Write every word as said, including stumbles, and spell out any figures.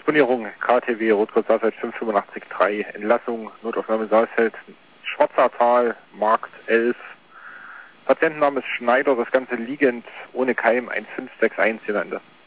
Disponierung K T W Rotgrutzsaalfeld fünf acht fünf drei, Entlassung, Notaufnahme Saalfeld, Schwarzertal, Markt elf. Patientenname ist Schneider, das Ganze liegend, ohne Keim, eins fünf sechs eins, hier Ende.